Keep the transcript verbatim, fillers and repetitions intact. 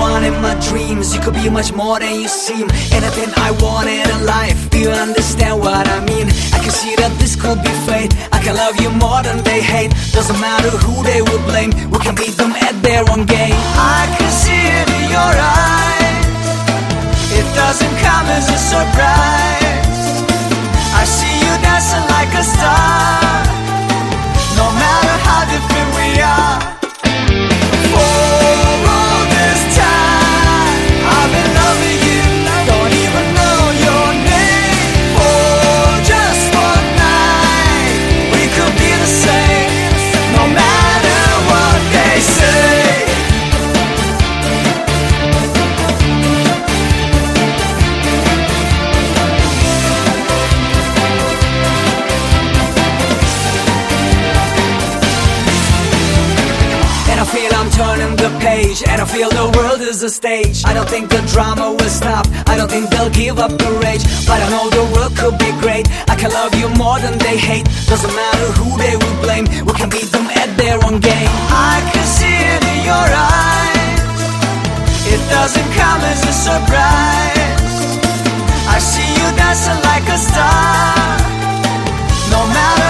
one in my dreams. You could be much more than you seem. Anything I wanted in life, do you understand what I mean? I can see that this could be fate. I can love you more than they hate. Doesn't matter who they will blame, we can beat them at their own game. I can see it in your eyes, it doesn't come as a surprise. I see you dancing like a star, no matter how different we are. For all this time I've been loving you, don't even know your name. For just one night we could be the same, no matter what they say. And I feel I'm turning the page, and I feel the world is a stage. I don't think the drama will stop, I don't think they'll give up the rage. But I know the world could be great, I can love you more than they hate. Doesn't matter who they will blame, we can beat them at their own game. I can see it in your eyes, it doesn't come as a surprise. I see you dancing like a star, no matter